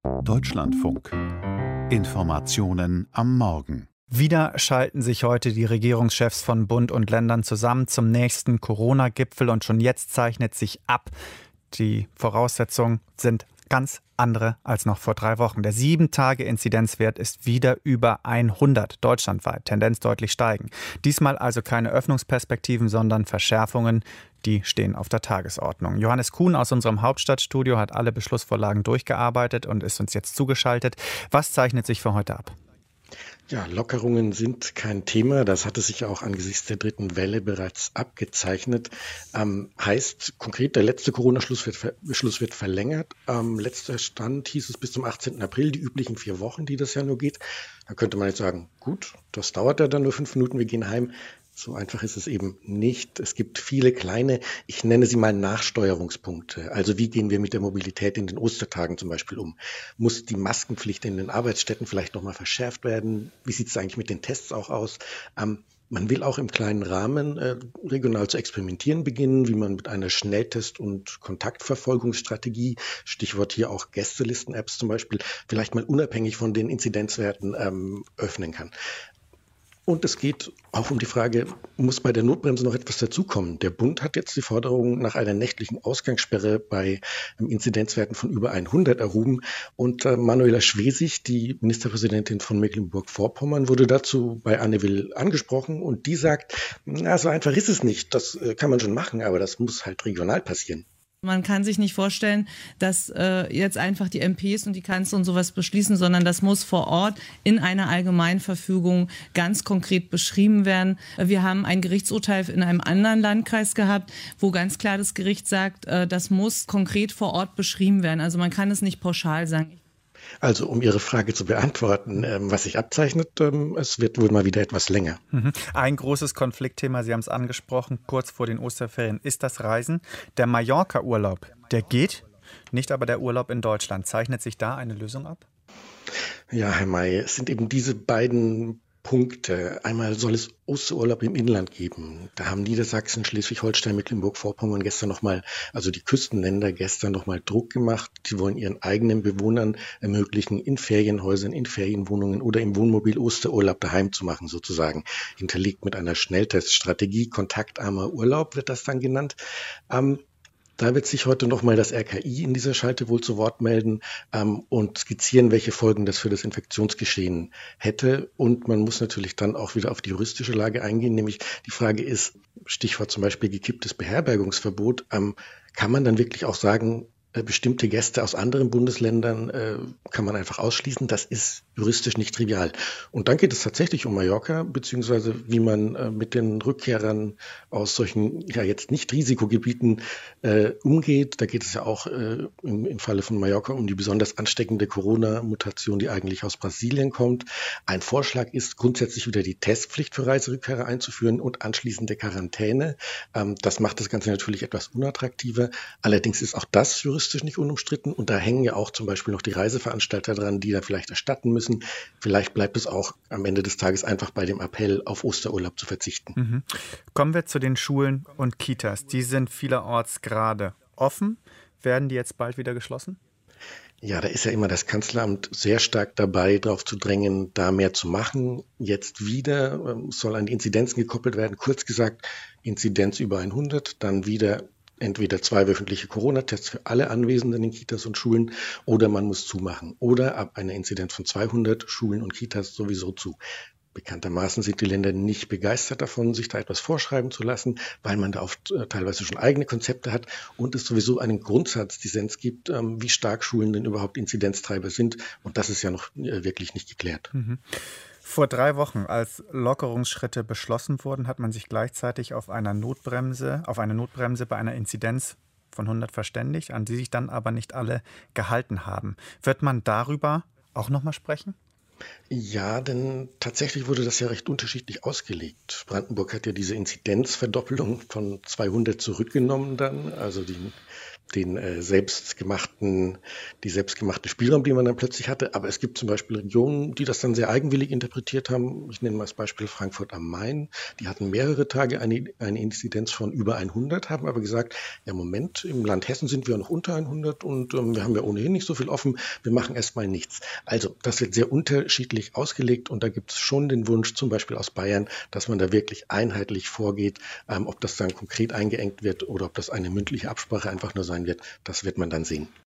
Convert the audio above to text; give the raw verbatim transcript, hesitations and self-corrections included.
Deutschlandfunk. Informationen am Morgen. Wieder schalten sich heute die Regierungschefs von Bund und Ländern zusammen zum nächsten Corona-Gipfel und schon jetzt zeichnet sich ab, die Voraussetzungen sind ganz andere als noch vor drei Wochen. Der sieben-Tage-Inzidenzwert ist wieder über hundert deutschlandweit, Tendenz deutlich steigen. Diesmal also keine Öffnungsperspektiven, sondern Verschärfungen, die stehen auf der Tagesordnung. Johannes Kuhn aus unserem Hauptstadtstudio hat alle Beschlussvorlagen durchgearbeitet und ist uns jetzt zugeschaltet. Was zeichnet sich für heute ab? Ja, Lockerungen sind kein Thema. Das hatte sich auch angesichts der dritten Welle bereits abgezeichnet. Ähm, heißt konkret, der letzte Corona-Beschluss wird, ver- Beschluss wird verlängert. Am letzter Stand hieß es bis zum achtzehnten April, die üblichen vier Wochen, die das ja nur geht. Da könnte man jetzt sagen, gut, das dauert ja dann nur fünf Minuten, wir gehen heim. So einfach ist es eben nicht. Es gibt viele kleine, ich nenne sie mal Nachsteuerungspunkte. Also wie gehen wir mit der Mobilität in den Ostertagen zum Beispiel um? Muss die Maskenpflicht in den Arbeitsstätten vielleicht nochmal verschärft werden? Wie sieht es eigentlich mit den Tests auch aus? Ähm, man will auch im kleinen Rahmen äh, regional zu experimentieren beginnen, wie man mit einer Schnelltest- und Kontaktverfolgungsstrategie, Stichwort hier auch Gästelisten-Apps zum Beispiel, vielleicht mal unabhängig von den Inzidenzwerten ähm, öffnen kann. Und es geht auch um die Frage, muss bei der Notbremse noch etwas dazukommen? Der Bund hat jetzt die Forderung nach einer nächtlichen Ausgangssperre bei Inzidenzwerten von über hundert erhoben. Und äh, Manuela Schwesig, die Ministerpräsidentin von Mecklenburg-Vorpommern, wurde dazu bei Anne Will angesprochen. Und die sagt, na, so einfach ist es nicht. Das äh, kann man schon machen, aber das muss halt regional passieren. Man kann sich nicht vorstellen, dass äh, jetzt einfach die M Ps und die Kanzler und sowas beschließen, sondern das muss vor Ort in einer Allgemeinverfügung ganz konkret beschrieben werden. Wir haben ein Gerichtsurteil in einem anderen Landkreis gehabt, wo ganz klar das Gericht sagt, äh, das muss konkret vor Ort beschrieben werden. Also man kann es nicht pauschal sagen. Also um Ihre Frage zu beantworten, ähm, was sich abzeichnet, ähm, es wird wohl mal wieder etwas länger. Mhm. Ein großes Konfliktthema, Sie haben es angesprochen, kurz vor den Osterferien, ist das Reisen. Der Mallorca-Urlaub, der geht, nicht aber der Urlaub in Deutschland. Zeichnet sich da eine Lösung ab? Ja, Herr May, es sind eben diese beiden Punkte. Einmal soll es Osterurlaub im Inland geben. Da haben Niedersachsen, Schleswig-Holstein, Mecklenburg-Vorpommern gestern nochmal, also die Küstenländer gestern nochmal Druck gemacht. Die wollen ihren eigenen Bewohnern ermöglichen, in Ferienhäusern, in Ferienwohnungen oder im Wohnmobil Osterurlaub daheim zu machen, sozusagen. Hinterlegt mit einer Schnellteststrategie. Kontaktarmer Urlaub wird das dann genannt. Ähm, Da wird sich heute nochmal das R K I in dieser Schalte wohl zu Wort melden ähm, und skizzieren, welche Folgen das für das Infektionsgeschehen hätte. Und man muss natürlich dann auch wieder auf die juristische Lage eingehen, nämlich die Frage ist, Stichwort zum Beispiel gekipptes Beherbergungsverbot, ähm, kann man dann wirklich auch sagen, äh, bestimmte Gäste aus anderen Bundesländern äh, kann man einfach ausschließen? Das ist juristisch nicht trivial. Und dann geht es tatsächlich um Mallorca, beziehungsweise wie man äh, mit den Rückkehrern aus solchen ja jetzt nicht Risikogebieten äh, umgeht. Da geht es ja auch äh, im, im Falle von Mallorca um die besonders ansteckende Corona-Mutation, die eigentlich aus Brasilien kommt. Ein Vorschlag ist, grundsätzlich wieder die Testpflicht für Reiserückkehrer einzuführen und anschließende Quarantäne. Ähm, das macht das Ganze natürlich etwas unattraktiver. Allerdings ist auch das juristisch nicht unumstritten und da hängen ja auch zum Beispiel noch die Reiseveranstalter dran, die da vielleicht erstatten müssen. Vielleicht bleibt es auch am Ende des Tages einfach bei dem Appell, auf Osterurlaub zu verzichten. Mhm. Kommen wir zu den Schulen und Kitas. Die sind vielerorts gerade offen. Werden die jetzt bald wieder geschlossen? Ja, da ist ja immer das Kanzleramt sehr stark dabei, darauf zu drängen, da mehr zu machen. Jetzt wieder ähm, soll an die Inzidenzen gekoppelt werden. Kurz gesagt, Inzidenz über hundert, dann wieder entweder zwei wöchentliche Corona-Tests für alle Anwesenden in Kitas und Schulen oder man muss zumachen. Oder ab einer Inzidenz von zweihundert Schulen und Kitas sowieso zu. Bekanntermaßen sind die Länder nicht begeistert davon, sich da etwas vorschreiben zu lassen, weil man da oft äh, teilweise schon eigene Konzepte hat und es sowieso einen Grundsatzdissens gibt, ähm, wie stark Schulen denn überhaupt Inzidenztreiber sind. Und das ist ja noch äh, wirklich nicht geklärt. Mhm. Vor drei Wochen, als Lockerungsschritte beschlossen wurden, hat man sich gleichzeitig auf einer Notbremse, auf eine Notbremse bei einer Inzidenz von hundert verständigt, an die sich dann aber nicht alle gehalten haben. Wird man darüber auch nochmal sprechen? Ja, denn tatsächlich wurde das ja recht unterschiedlich ausgelegt. Brandenburg hat ja diese Inzidenzverdoppelung von zweihundert zurückgenommen dann, also die den äh, selbstgemachten, die selbstgemachte Spielraum, die man dann plötzlich hatte. Aber es gibt zum Beispiel Regionen, die das dann sehr eigenwillig interpretiert haben. Ich nenne mal das Beispiel Frankfurt am Main. Die hatten mehrere Tage eine, eine Inzidenz von über hundert, haben aber gesagt, ja Moment, im Land Hessen sind wir noch unter hundert und ähm, wir haben ja ohnehin nicht so viel offen. Wir machen erstmal nichts. Also das wird sehr unterschiedlich ausgelegt und da gibt es schon den Wunsch, zum Beispiel aus Bayern, dass man da wirklich einheitlich vorgeht. Ähm, ob das dann konkret eingeengt wird oder ob das eine mündliche Absprache einfach nur sein wird, das wird man dann sehen.